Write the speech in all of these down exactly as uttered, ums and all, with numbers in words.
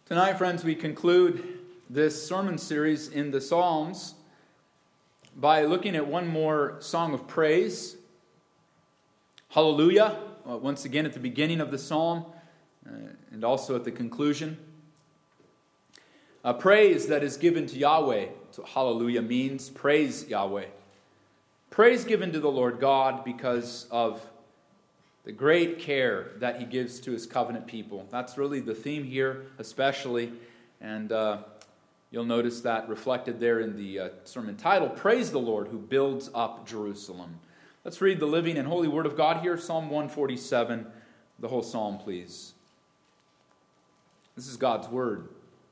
Tonight, friends, we conclude this sermon series in the Psalms by looking at one more song of praise. Hallelujah, once again at the beginning of the psalm uh, and also at the conclusion. A praise that is given to Yahweh. That's what hallelujah means, praise Yahweh. Praise given to the Lord God because of the great care that he gives to his covenant people. That's really the theme here, especially. And uh, you'll notice that reflected there in the uh, sermon title, Praise the Lord who builds up Jerusalem. Let's read the living and holy word of God here, Psalm one forty-seven, the whole psalm, please. This is God's word.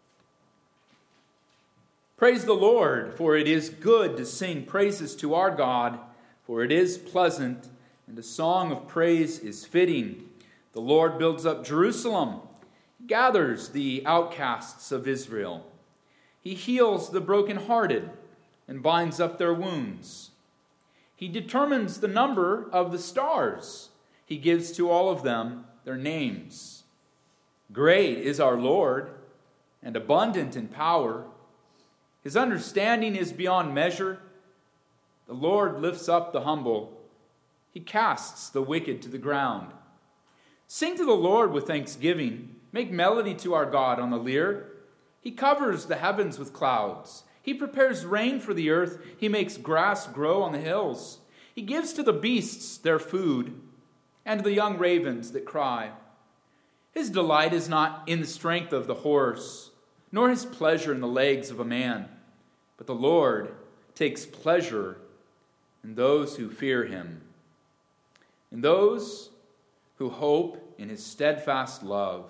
Praise the Lord, for it is good to sing praises to our God, for it is pleasant, and a song of praise is fitting. The Lord builds up Jerusalem, gathers the outcasts of Israel. He heals the brokenhearted and binds up their wounds. He determines the number of the stars. He gives to all of them their names. Great is our Lord, and abundant in power. His understanding is beyond measure. The Lord lifts up the humble. He casts the wicked to the ground. Sing to the Lord with thanksgiving. Make melody to our God on the lyre. He covers the heavens with clouds. He prepares rain for the earth. He makes grass grow on the hills. He gives to the beasts their food, and to the young ravens that cry. His delight is not in the strength of the horse, nor his pleasure in the legs of a man. But the Lord takes pleasure in those who fear him, in those who hope in his steadfast love.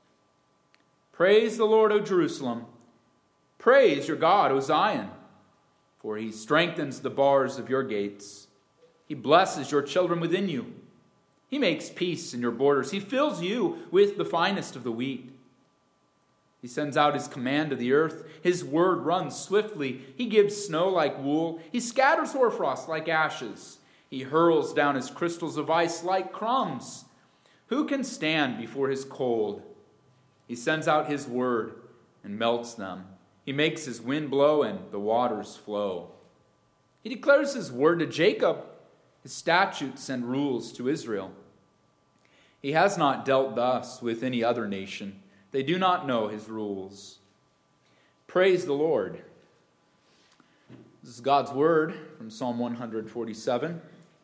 Praise the Lord, O Jerusalem. Praise your God, O Zion, for he strengthens the bars of your gates. He blesses your children within you. He makes peace in your borders. He fills you with the finest of the wheat. He sends out his command to the earth. His word runs swiftly. He gives snow like wool. He scatters hoarfrost like ashes. He hurls down his crystals of ice like crumbs. Who can stand before his cold? He sends out his word and melts them. He makes his wind blow and the waters flow. He declares his word to Jacob, his statutes and rules to Israel. He has not dealt thus with any other nation. They do not know his rules. Praise the Lord. This is God's word from Psalm one forty-seven.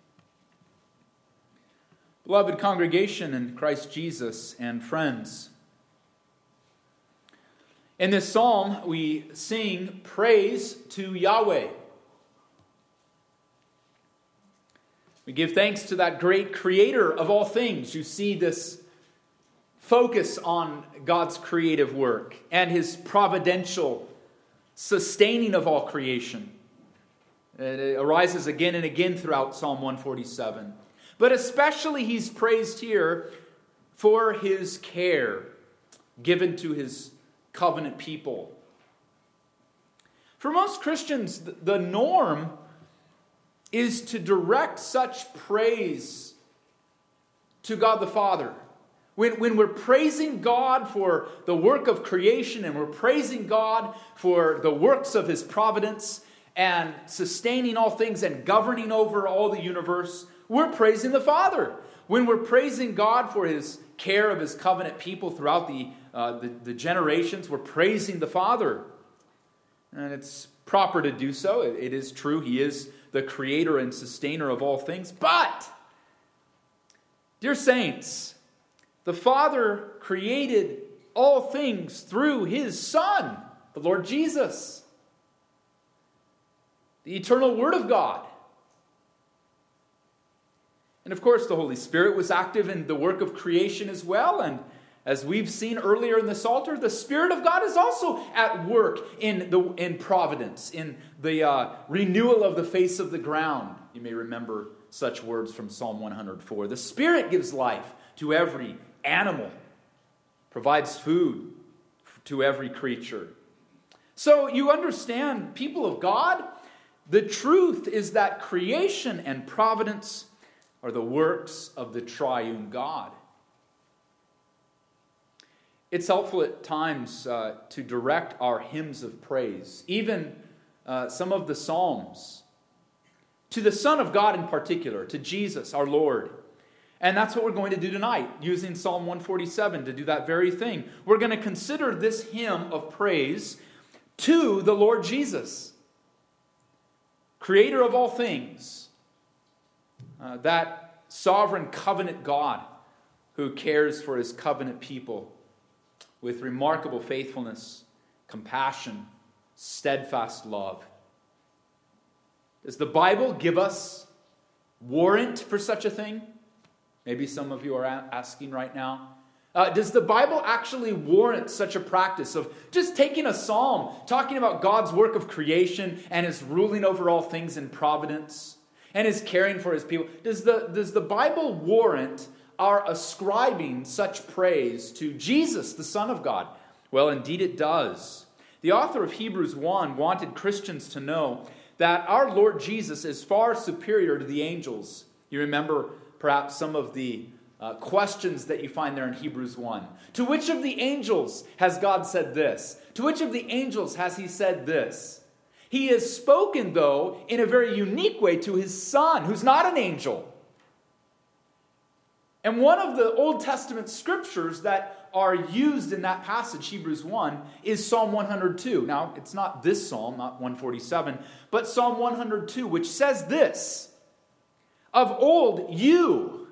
Beloved congregation in Christ Jesus and friends, in this psalm we sing praise to Yahweh. We give thanks to that great creator of all things. You see this focus on God's creative work and his providential sustaining of all creation. It arises again and again throughout Psalm one forty-seven. But especially he's praised here for his care given to his covenant people. For most Christians, the norm is to direct such praise to God the Father. When, when we're praising God for the work of creation and we're praising God for the works of his providence and sustaining all things and governing over all the universe, we're praising the Father. When we're praising God for his care of his covenant people throughout the, uh, the, the generations, we're praising the Father. And it's proper to do so. It, it is true. He is the creator and sustainer of all things. But, dear saints, the Father created all things through his Son, the Lord Jesus, the eternal Word of God. And of course, the Holy Spirit was active in the work of creation as well. And as we've seen earlier in the Psalter, the Spirit of God is also at work in the in providence, in the uh, renewal of the face of the ground. You may remember such words from Psalm one oh four. The Spirit gives life to every animal, provides food to every creature. So you understand, people of God, the truth is that creation and providence are the works of the triune God. It's helpful at times uh, to direct our hymns of praise, even uh, some of the Psalms, to the Son of God in particular, to Jesus, our Lord. And that's what we're going to do tonight, using Psalm one forty-seven to do that very thing. We're going to consider this hymn of praise to the Lord Jesus, creator of all things, uh, that sovereign covenant God who cares for his covenant people with remarkable faithfulness, compassion, steadfast love. Does the Bible give us warrant for such a thing? Maybe some of you are asking right now. Uh, does the Bible actually warrant such a practice of just taking a psalm, talking about God's work of creation and his ruling over all things in providence and his caring for his people? Does the, does the Bible warrant our ascribing such praise to Jesus, the Son of God? Well, indeed it does. The author of Hebrews one wanted Christians to know that our Lord Jesus is far superior to the angels. You remember perhaps some of the uh, questions that you find there in Hebrews one. To which of the angels has God said this? To which of the angels has he said this? He has spoken, though, in a very unique way to his Son, who's not an angel. And one of the Old Testament scriptures that are used in that passage, Hebrews one, is Psalm one hundred two. Now, it's not this psalm, not one forty-seven, but Psalm one hundred two, which says this: of old, you,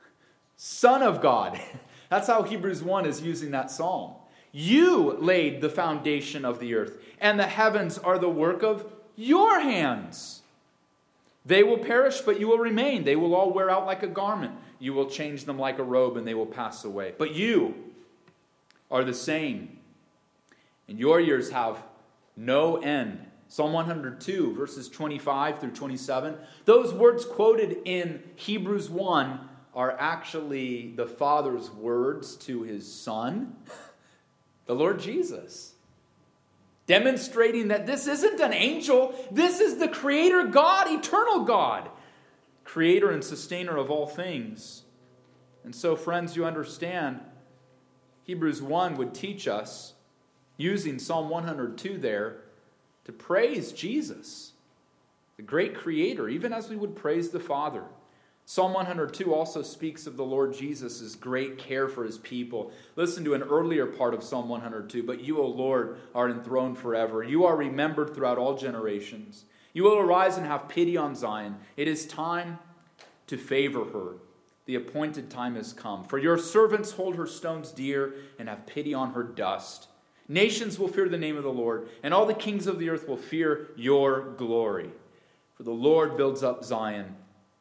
Son of God. That's how Hebrews one is using that psalm. You laid the foundation of the earth, and the heavens are the work of your hands. They will perish, but you will remain. They will all wear out like a garment. You will change them like a robe, and they will pass away. But you are the same, and your years have no end. Psalm one hundred two, verses twenty-five through twenty-seven. Those words quoted in Hebrews one are actually the Father's words to his Son, the Lord Jesus, demonstrating that this isn't an angel. This is the Creator God, eternal God, creator and sustainer of all things. And so, friends, you understand, Hebrews one would teach us, using Psalm one hundred two there, to praise Jesus, the great creator, even as we would praise the Father. Psalm one hundred two also speaks of the Lord Jesus' great care for his people. Listen to an earlier part of Psalm one hundred two. But you, O Lord, are enthroned forever. You are remembered throughout all generations. You will arise and have pity on Zion. It is time to favor her. The appointed time has come. For your servants hold her stones dear and have pity on her dust. Nations will fear the name of the Lord, and all the kings of the earth will fear your glory. For the Lord builds up Zion.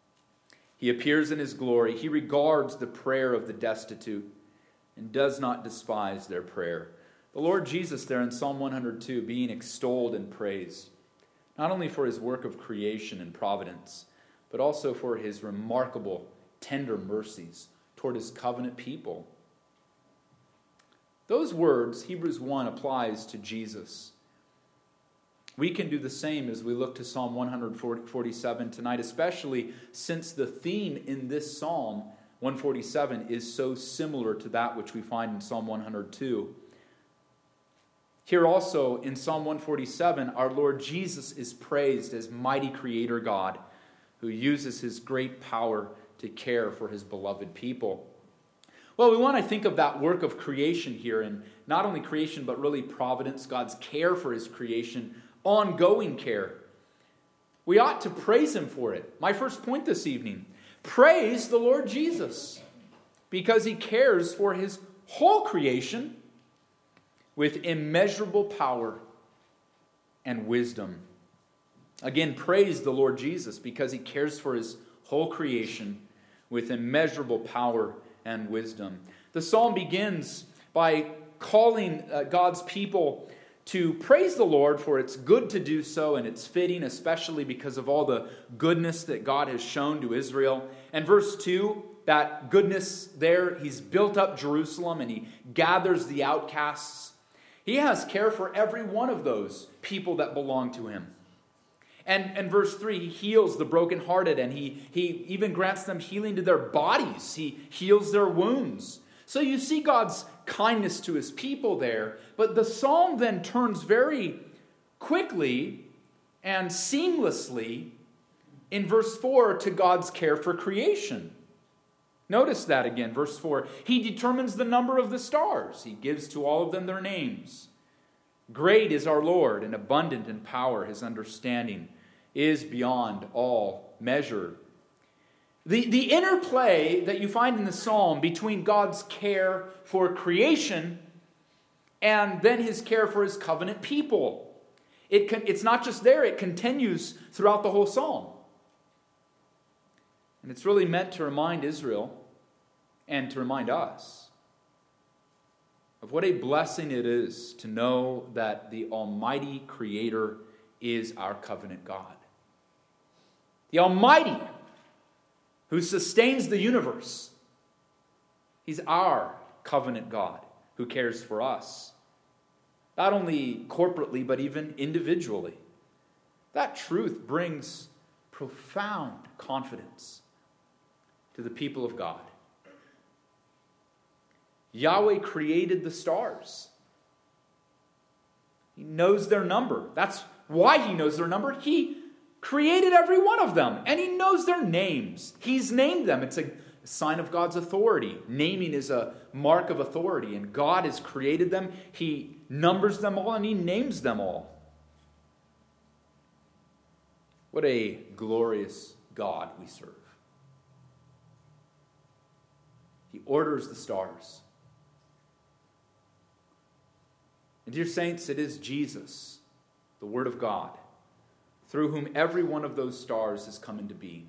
He appears in his glory. He regards the prayer of the destitute and does not despise their prayer. The Lord Jesus there in Psalm one hundred two being extolled and praised, not only for his work of creation and providence, but also for his remarkable tender mercies toward his covenant people. Those words, Hebrews one applies to Jesus. We can do the same as we look to Psalm one forty-seven tonight, especially since the theme in this Psalm one forty-seven is so similar to that which we find in Psalm one hundred two. Here also in Psalm one forty-seven, our Lord Jesus is praised as mighty Creator God who uses his great power to care for his beloved people. Well, we want to think of that work of creation here, and not only creation, but really providence, God's care for his creation, ongoing care. We ought to praise him for it. My first point this evening, praise the Lord Jesus, because he cares for his whole creation with immeasurable power and wisdom. Again, praise the Lord Jesus, because he cares for his whole creation with immeasurable power and wisdom. The psalm begins by calling uh, God's people to praise the Lord, for it's good to do so, and it's fitting, especially because of all the goodness that God has shown to Israel. And verse two, that goodness there, he's built up Jerusalem and he gathers the outcasts. He has care for every one of those people that belong to him. And, and verse three, he heals the brokenhearted, and he, he even grants them healing to their bodies. He heals their wounds. So you see God's kindness to his people there, but the psalm then turns very quickly and seamlessly in verse four to God's care for creation. Notice that again, verse four. He determines the number of the stars. He gives to all of them their names. Great is our Lord, and abundant in power. His understanding is beyond all measure. The, the interplay that you find in the psalm between God's care for creation and then his care for his covenant people. It can, it's not just there, it continues throughout the whole psalm. And it's really meant to remind Israel and to remind us of what a blessing it is to know that the Almighty Creator is our covenant God. The Almighty, who sustains the universe. He's our covenant God who cares for us. Not only corporately, but even individually. That truth brings profound confidence to the people of God. Yahweh created the stars. He knows their number. That's why he knows their number. He created every one of them, and he knows their names. He's named them. It's a sign of God's authority. Naming is a mark of authority, and God has created them. He numbers them all, and he names them all. What a glorious God we serve. He orders the stars. And dear saints, it is Jesus, the Word of God, through whom every one of those stars has come into being.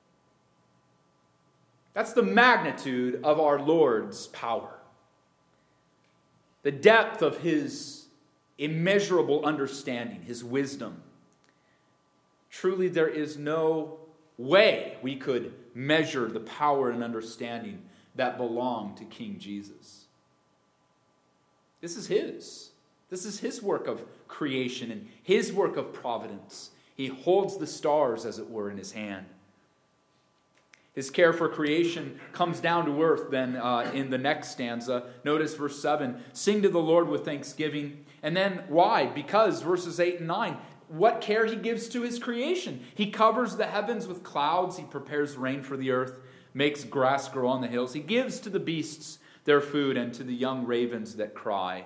That's the magnitude of our Lord's power. The depth of his immeasurable understanding, his wisdom. Truly, there is no way we could measure the power and understanding that belong to King Jesus. This is his. This is his work of creation and his work of providence. He holds the stars, as it were, in his hand. His care for creation comes down to earth then uh, in the next stanza. Notice verse seven. Sing to the Lord with thanksgiving. And then why? Because verses eight and nine. What care he gives to his creation. He covers the heavens with clouds. He prepares rain for the earth. Makes grass grow on the hills. He gives to the beasts their food and to the young ravens that cry.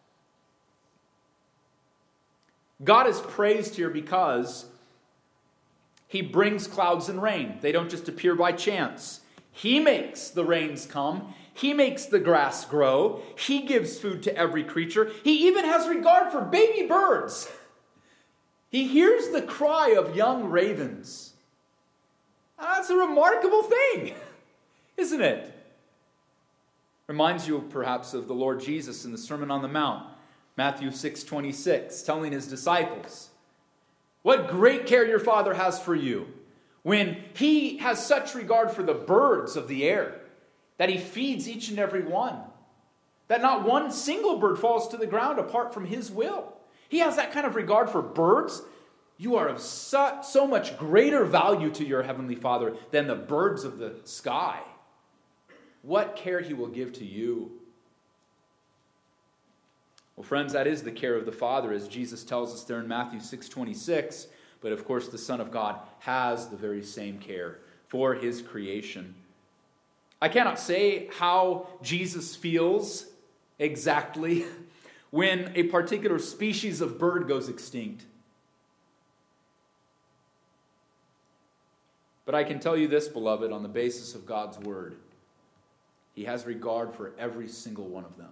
God is praised here because he brings clouds and rain. They don't just appear by chance. He makes the rains come. He makes the grass grow. He gives food to every creature. He even has regard for baby birds. He hears the cry of young ravens. That's a remarkable thing, isn't it? Reminds you perhaps of the Lord Jesus in the Sermon on the Mount, Matthew six twenty-six, telling his disciples, what great care your Father has for you, when he has such regard for the birds of the air, that he feeds each and every one, that not one single bird falls to the ground apart from his will. He has that kind of regard for birds. You are of so, so much greater value to your heavenly Father than the birds of the sky. What care he will give to you. Well, friends, that is the care of the Father, as Jesus tells us there in Matthew six twenty-six. But of course, the Son of God has the very same care for his creation. I cannot say how Jesus feels exactly when a particular species of bird goes extinct. But I can tell you this, beloved, on the basis of God's word. He has regard for every single one of them.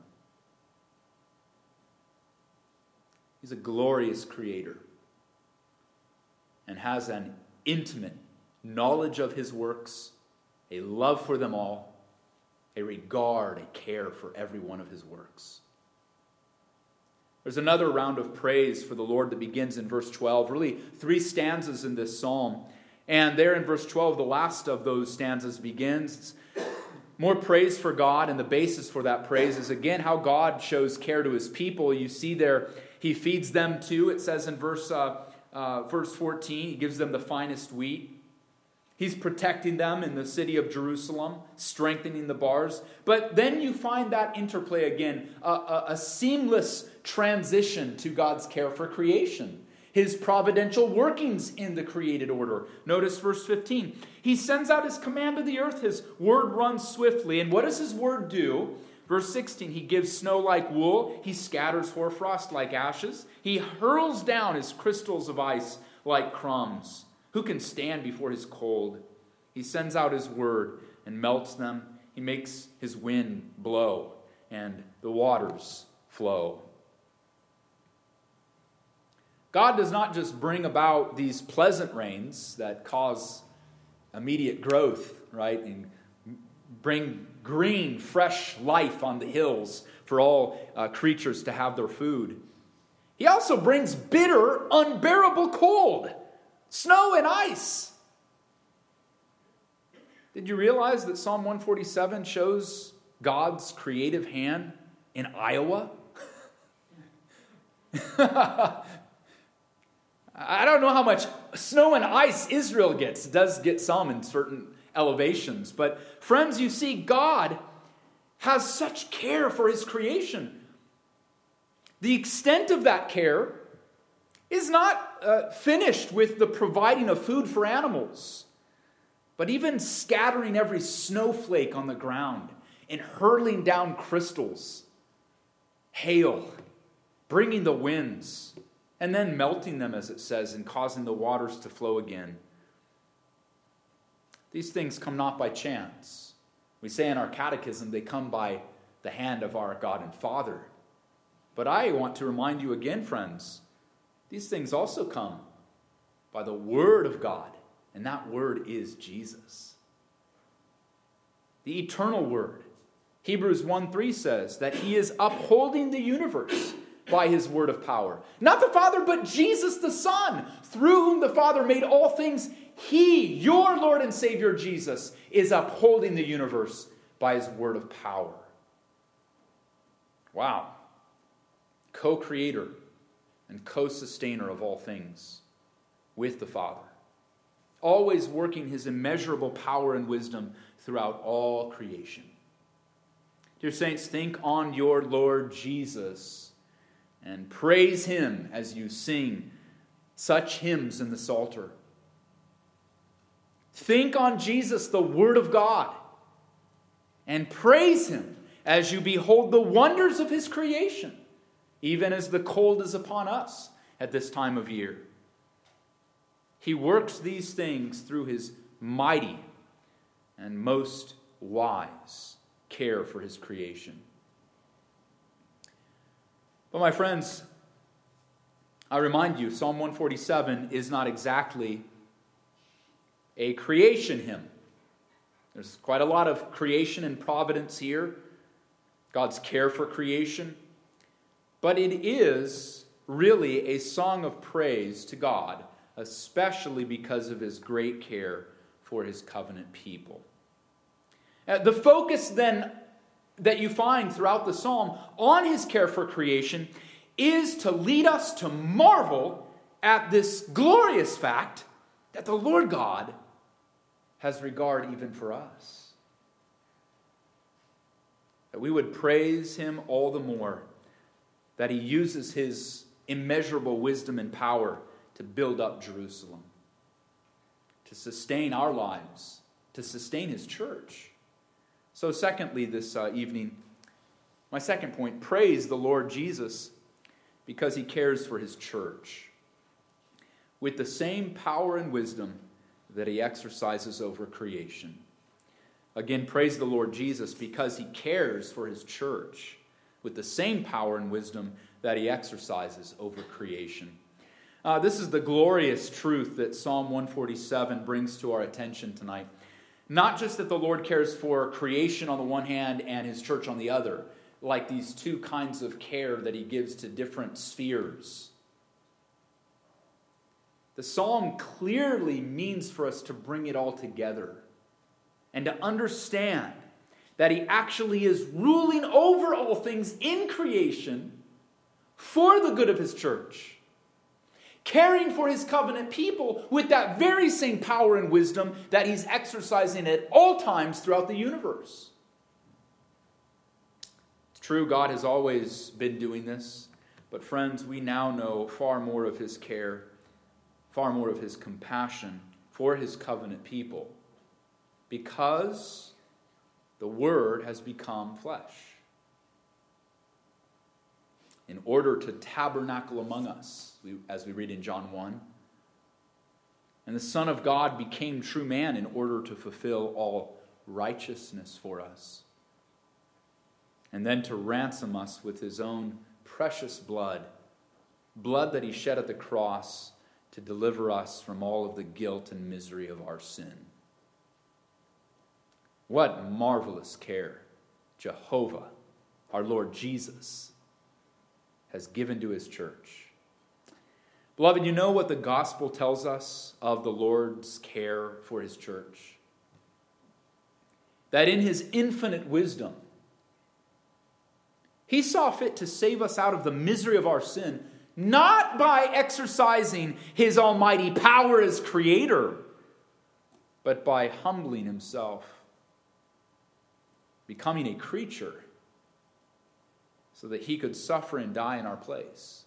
He's a glorious creator and has an intimate knowledge of his works, a love for them all, a regard, a care for every one of his works. There's another round of praise for the Lord that begins in verse twelve. Really, three stanzas in this psalm. And there in verse twelve, the last of those stanzas begins. It's more praise for God, and the basis for that praise is, again, how God shows care to his people. You see there, he feeds them too. It says in verse, uh, uh, verse fourteen, he gives them the finest wheat. He's protecting them in the city of Jerusalem, strengthening the bars. But then you find that interplay again, a, a, a seamless transition to God's care for creation. His providential workings in the created order. Notice verse fifteen. He sends out his command to the earth. His word runs swiftly. And what does his word do? Verse sixteen, he gives snow like wool. He scatters hoarfrost like ashes. He hurls down his crystals of ice like crumbs. Who can stand before his cold? He sends out his word and melts them. He makes his wind blow and the waters flow. God does not just bring about these pleasant rains that cause immediate growth, right? And bring green, fresh life on the hills for all uh, creatures to have their food. He also brings bitter, unbearable cold, snow and ice. Did you realize that Psalm one forty-seven shows God's creative hand in Iowa? I don't know how much snow and ice Israel gets. It does get some in certain elevations. But friends, you see, God has such care for his creation. The extent of that care is not uh, finished with the providing of food for animals, but even scattering every snowflake on the ground and hurling down crystals, hail, bringing the winds, and then melting them, as it says, and causing the waters to flow again. These things come not by chance. We say in our catechism they come by the hand of our God and Father. But I want to remind you again, friends, these things also come by the Word of God, and that Word is Jesus. The eternal Word. Hebrews one three says that he is upholding the universe by his word of power. Not the Father, but Jesus the Son, through whom the Father made all things. He, your Lord and Savior Jesus, is upholding the universe by his word of power. Wow. Co-creator and co-sustainer of all things with the Father. Always working his immeasurable power and wisdom throughout all creation. Dear saints, think on your Lord Jesus and praise him as you sing such hymns in the Psalter. Think on Jesus, the Word of God, and praise him as you behold the wonders of his creation, even as the cold is upon us at this time of year. He works these things through his mighty and most wise care for his creation. But my friends, I remind you, Psalm one forty-seven is not exactly a creation hymn. There's quite a lot of creation and providence here, God's care for creation. But it is really a song of praise to God, especially because of his great care for his covenant people. Uh, the focus then that you find throughout the psalm on his care for creation is to lead us to marvel at this glorious fact that the Lord God has regard even for us. That we would praise him all the more that he uses his immeasurable wisdom and power to build up Jerusalem, to sustain our lives, to sustain his church. So secondly, this uh, evening, my second point, praise the Lord Jesus because he cares for his church with the same power and wisdom that he exercises over creation. Again, praise the Lord Jesus because he cares for his church with the same power and wisdom that he exercises over creation. Uh, this is the glorious truth that Psalm one forty-seven brings to our attention tonight. Not just that the Lord cares for creation on the one hand and his church on the other, like these two kinds of care that he gives to different spheres. The psalm clearly means for us to bring it all together and to understand that he actually is ruling over all things in creation for the good of his church. caring for his covenant people with that very same power and wisdom that he's exercising at all times throughout the universe. It's true, God has always been doing this, but friends, we now know far more of his care, far more of his compassion for his covenant people, because the Word has become flesh in order to tabernacle among us, as we read in John one. And the Son of God became true man in order to fulfill all righteousness for us, and then to ransom us with his own precious blood, blood that he shed at the cross to deliver us from all of the guilt and misery of our sin. What marvelous care Jehovah, our Lord Jesus, has given to his church. Beloved, you know what the gospel tells us of the Lord's care for his church? That in his infinite wisdom, he saw fit to save us out of the misery of our sin, not by exercising his almighty power as creator, but by humbling himself, becoming a creature, so that he could suffer and die in our place.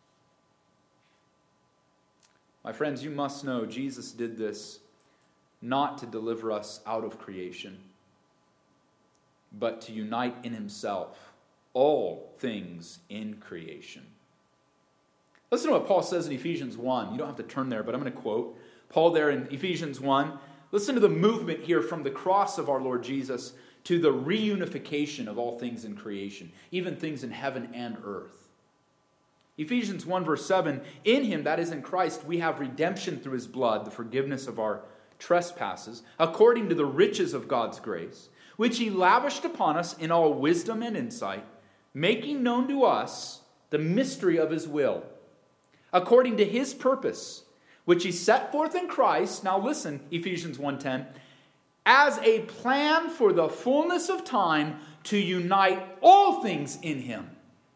My friends, you must know Jesus did this not to deliver us out of creation, but to unite in himself all things in creation. Listen to what Paul says in Ephesians one. You don't have to turn there, but I'm going to quote Paul there in Ephesians one. Listen to the movement here from the cross of our Lord Jesus to the reunification of all things in creation, even things in heaven and earth. Ephesians one verse seven, in him, that is in Christ, we have redemption through his blood, the forgiveness of our trespasses, according to the riches of God's grace, which he lavished upon us in all wisdom and insight, making known to us the mystery of his will, according to his purpose, which he set forth in Christ. Now listen, Ephesians one ten, as a plan for the fullness of time to unite all things in him,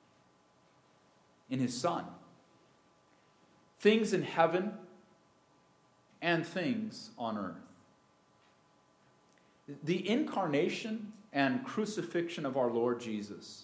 in his Son. Things in heaven and things on earth. The incarnation and crucifixion of our Lord Jesus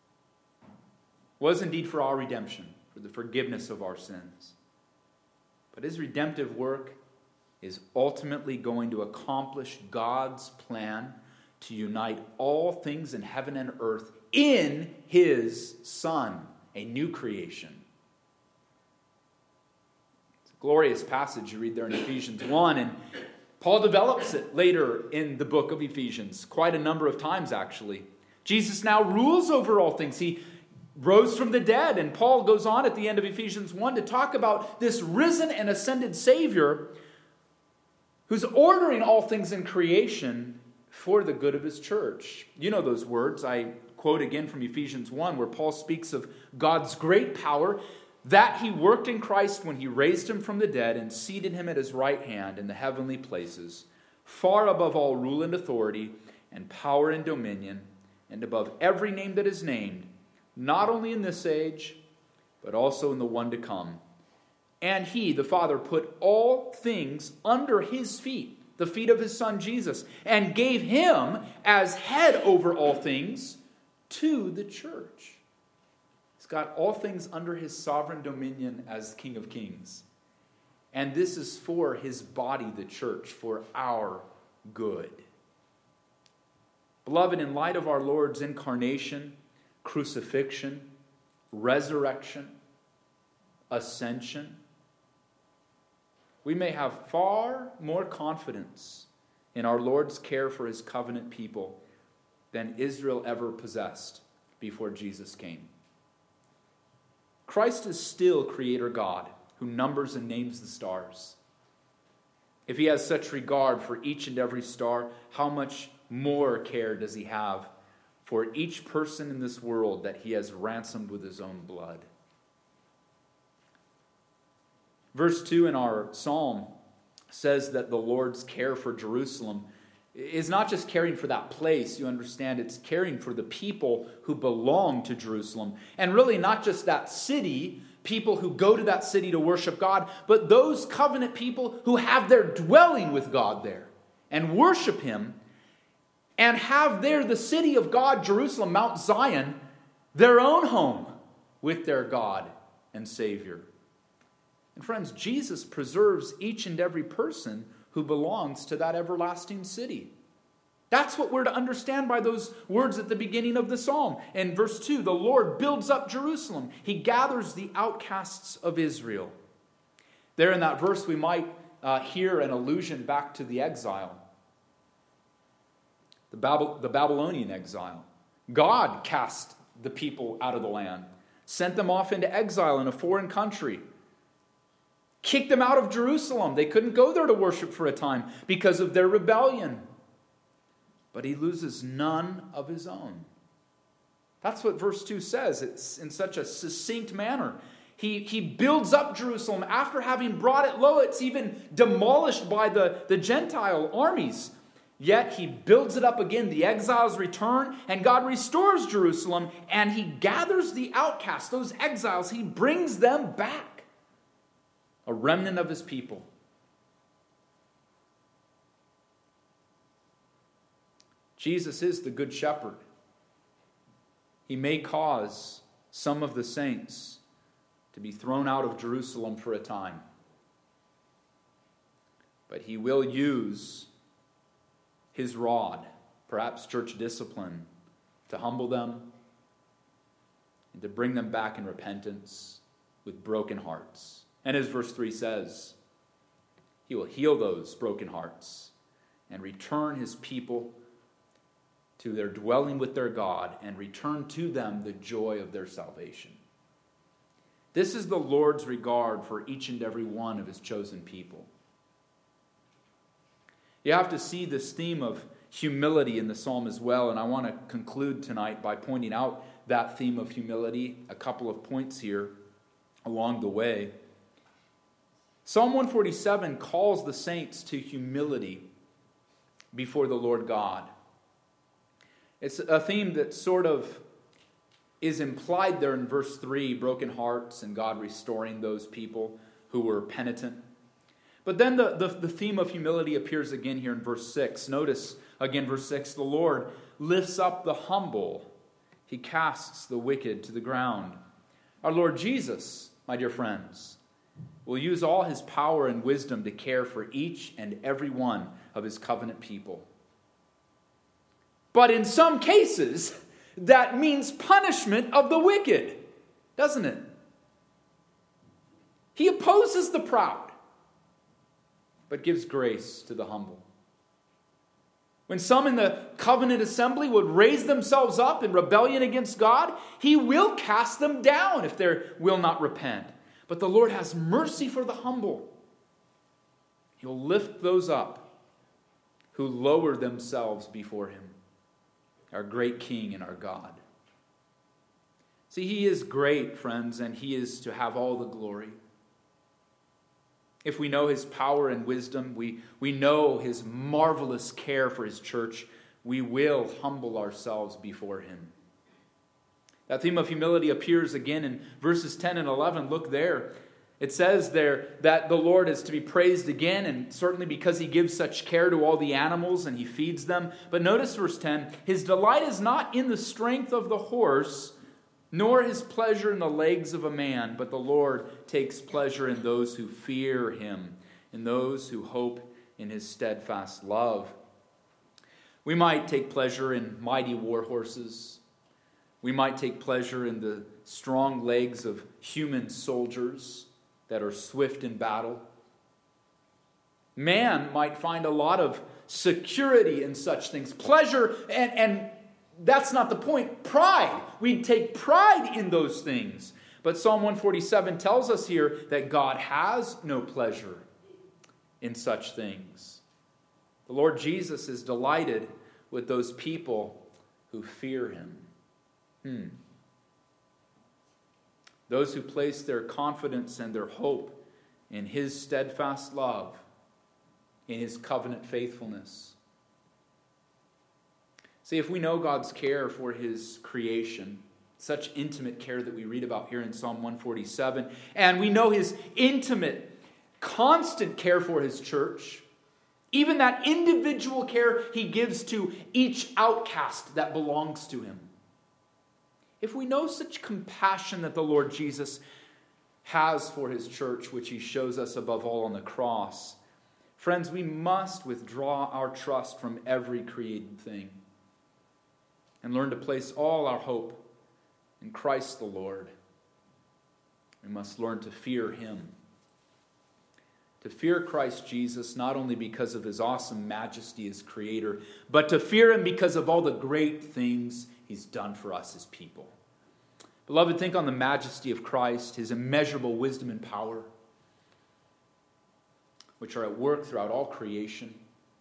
was indeed for our redemption, for the forgiveness of our sins. But his redemptive work is ultimately going to accomplish God's plan to unite all things in heaven and earth in his Son, a new creation. It's a glorious passage you read there in Ephesians one, and Paul develops it later in the book of Ephesians, quite a number of times actually. Jesus now rules over all things. He rose from the dead, and Paul goes on at the end of Ephesians one to talk about this risen and ascended Savior who's ordering all things in creation for the good of his church. You know those words. I quote again from Ephesians one, where Paul speaks of God's great power, that he worked in Christ when he raised him from the dead and seated him at his right hand in the heavenly places, far above all rule and authority and power and dominion, and above every name that is named, not only in this age, but also in the one to come. And he, the Father, put all things under his feet, the feet of his Son Jesus, and gave him as head over all things to the church. He's got all things under his sovereign dominion as King of Kings. And this is for his body, the church, for our good. Beloved, in light of our Lord's incarnation, crucifixion, resurrection, ascension, we may have far more confidence in our Lord's care for his covenant people than Israel ever possessed before Jesus came. Christ is still Creator God who numbers and names the stars. If he has such regard for each and every star, how much more care does he have for each person in this world that he has ransomed with his own blood? Verse two in our psalm says that the Lord's care for Jerusalem is not just caring for that place. You understand, it's caring for the people who belong to Jerusalem. And really not just that city, people who go to that city to worship God, but those covenant people who have their dwelling with God there and worship him and have there the city of God, Jerusalem, Mount Zion, their own home with their God and Savior. And friends, Jesus preserves each and every person who belongs to that everlasting city. That's what we're to understand by those words at the beginning of the psalm. In verse two, the Lord builds up Jerusalem. He gathers the outcasts of Israel. There in that verse, we might uh, hear an allusion back to the exile, the, Bab- the Babylonian exile. God cast the people out of the land, sent them off into exile in a foreign country, kicked them out of Jerusalem. They couldn't go there to worship for a time because of their rebellion. But he loses none of his own. That's what verse two says. It's in such a succinct manner. He, he builds up Jerusalem after having brought it low. It's even demolished by the, the Gentile armies. Yet he builds it up again. The exiles return, and God restores Jerusalem, and he gathers the outcasts, those exiles. He brings them back, a remnant of his people. Jesus is the good shepherd. He may cause some of the saints to be thrown out of Jerusalem for a time, but he will use his rod, perhaps church discipline, to humble them and to bring them back in repentance with broken hearts. And as verse three says, he will heal those broken hearts and return his people to their dwelling with their God and return to them the joy of their salvation. This is the Lord's regard for each and every one of his chosen people. You have to see this theme of humility in the psalm as well, and I want to conclude tonight by pointing out that theme of humility, a couple of points here along the way. Psalm one forty-seven calls the saints to humility before the Lord God. It's a theme that sort of is implied there in verse three, broken hearts and God restoring those people who were penitent. But then the, the, the theme of humility appears again here in verse six. Notice again verse six, the Lord lifts up the humble. He casts the wicked to the ground. Our Lord Jesus, my dear friends, will use all his power and wisdom to care for each and every one of his covenant people. But in some cases, that means punishment of the wicked, doesn't it? He opposes the proud, but gives grace to the humble. When some in the covenant assembly would raise themselves up in rebellion against God, he will cast them down if they will not repent. But the Lord has mercy for the humble. He'll lift those up who lower themselves before him. Our great King and our God. See, he is great, friends, and he is to have all the glory. If we know his power and wisdom, we, we know his marvelous care for his church, we will humble ourselves before him. That theme of humility appears again in verses ten and eleven. Look there. It says there that the Lord is to be praised again, and certainly because he gives such care to all the animals and he feeds them. But notice verse ten, his delight is not in the strength of the horse, nor his pleasure in the legs of a man, but the Lord takes pleasure in those who fear him, in those who hope in his steadfast love. We might take pleasure in mighty war horses. We might take pleasure in the strong legs of human soldiers that are swift in battle. Man might find a lot of security in such things. Pleasure, and, and that's not the point. Pride. We take pride in those things. But Psalm one forty-seven tells us here that God has no pleasure in such things. The Lord Jesus is delighted with those people who fear him. Hmm. Those who place their confidence and their hope in his steadfast love, in his covenant faithfulness. See, if we know God's care for his creation, Such intimate care that we read about here in Psalm one forty-seven. And we know his intimate, constant care for his church. Even that individual care he gives to each outcast that belongs to him. If we know such compassion that the Lord Jesus has for his church, which he shows us above all on the cross, friends, we must withdraw our trust from every created thing and learn to place all our hope in Christ the Lord. We must learn to fear him. To fear Christ Jesus, not only because of his awesome majesty as creator, but to fear him because of all the great things he's done for us as people. Beloved, think on the majesty of Christ, his immeasurable wisdom and power, which are at work throughout all creation.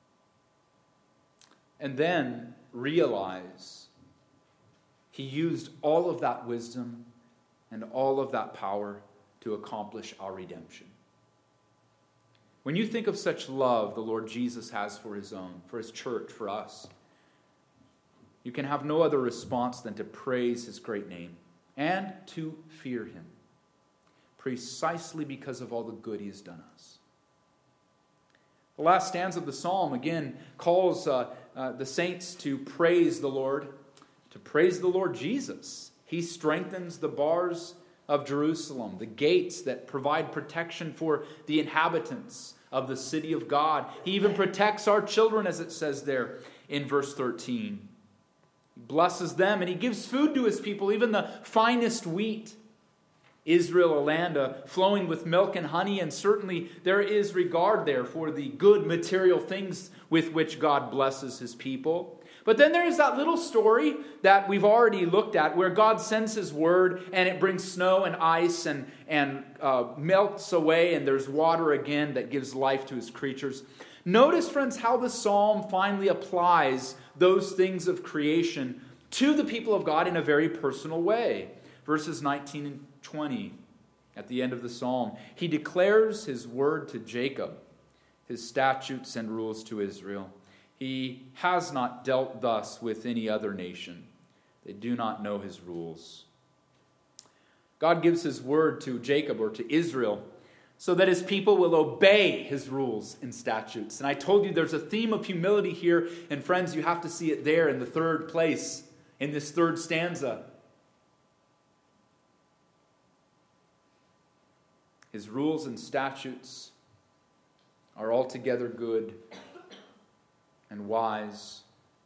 And then realize he used all of that wisdom and all of that power to accomplish our redemption. When you think of such love the Lord Jesus has for his own, for his church, for us, you can have no other response than to praise his great name and to fear him, precisely because of all the good he has done us. The last stanza of the psalm, again, calls uh, uh, the saints to praise the Lord, to praise the Lord Jesus. He strengthens the bars of Jerusalem, the gates that provide protection for the inhabitants of the city of God. He even protects our children, as it says there in verse thirteen. He blesses them and he gives food to his people, even the finest wheat. Israel, a land uh, flowing with milk and honey, and certainly there is regard there for the good material things with which God blesses his people. But then there is that little story that we've already looked at where God sends his word and it brings snow and ice and, and uh, melts away, and there's water again that gives life to his creatures. Notice, friends, how the psalm finally applies those things of creation to the people of God in a very personal way. Verses nineteen and twenty at the end of the psalm. He declares his word to Jacob, his statutes and rules to Israel. He has not dealt thus with any other nation. They do not know his rules. God gives his word to Jacob or to Israel so that his people will obey his rules and statutes. And I told you there's a theme of humility here. And friends, you have to see it there in the third place, in this third stanza. His rules and statutes are altogether good and wise,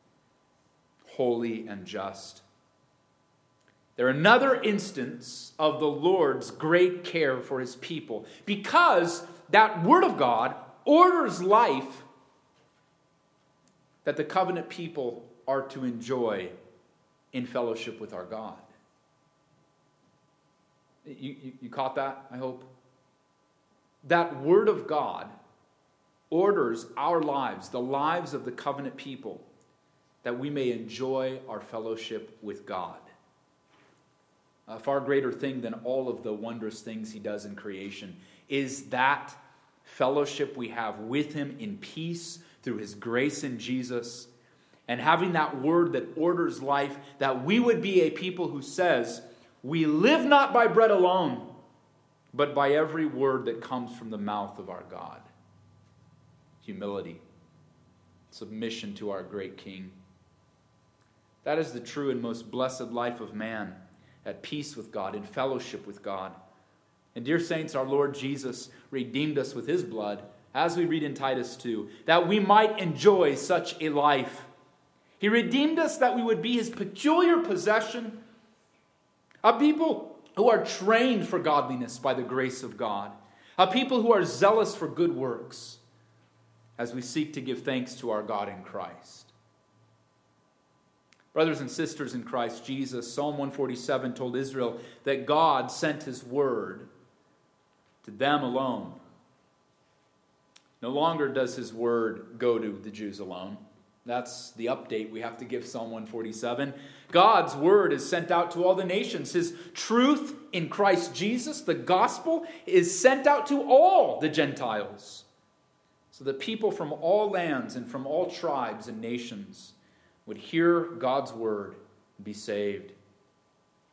holy and just. They're another instance of the Lord's great care for his people, because that word of God orders life that the covenant people are to enjoy in fellowship with our God. You, you, you caught that, I hope? That word of God orders our lives, the lives of the covenant people, that we may enjoy our fellowship with God. A far greater thing than all of the wondrous things he does in creation is that fellowship we have with him in peace through his grace in Jesus, and having that word that orders life, that we would be a people who says, we live not by bread alone, but by every word that comes from the mouth of our God. Humility, submission to our great King. That is the true and most blessed life of man, at peace with God, in fellowship with God. And dear saints, our Lord Jesus redeemed us with his blood, as we read in Titus two, that we might enjoy such a life. He redeemed us that we would be his peculiar possession, a people who are trained for godliness by the grace of God, a people who are zealous for good works, as we seek to give thanks to our God in Christ. Brothers and sisters in Christ Jesus, Psalm one forty-seven told Israel that God sent his word to them alone. No longer does his word go to the Jews alone. That's the update we have to give Psalm one forty-seven. God's word is sent out to all the nations. His truth in Christ Jesus, the gospel, is sent out to all the Gentiles, so that people from all lands and from all tribes and nations would hear God's word and be saved.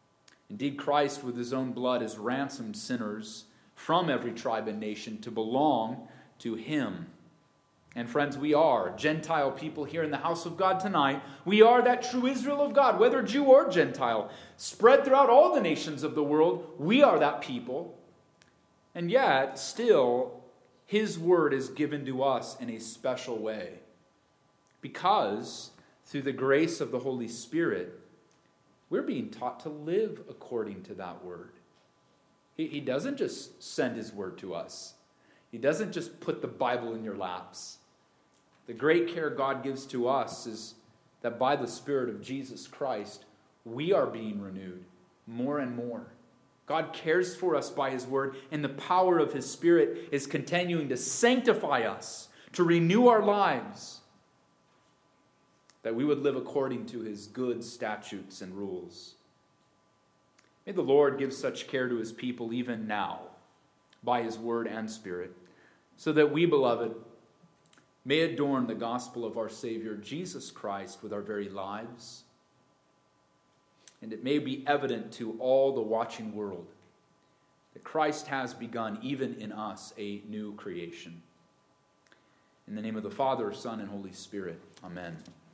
Indeed, Christ with his own blood has ransomed sinners from every tribe and nation to belong to him. And friends, we are Gentile people here in the house of God tonight. We are that true Israel of God, whether Jew or Gentile, spread throughout all the nations of the world. We are that people. And yet, still, his word is given to us in a special way. Because, through the grace of the Holy Spirit, we're being taught to live according to that word. He, he doesn't just send his word to us. He doesn't just put the Bible in your laps. The great care God gives to us is that by the Spirit of Jesus Christ, we are being renewed more and more. God cares for us by his word, and the power of his Spirit is continuing to sanctify us, to renew our lives, that we would live according to his good statutes and rules. May the Lord give such care to his people even now, by his word and Spirit, so that we, beloved, may adorn the gospel of our Savior, Jesus Christ, with our very lives. And it may be evident to all the watching world that Christ has begun, even in us, a new creation. In the name of the Father, Son, and Holy Spirit, amen.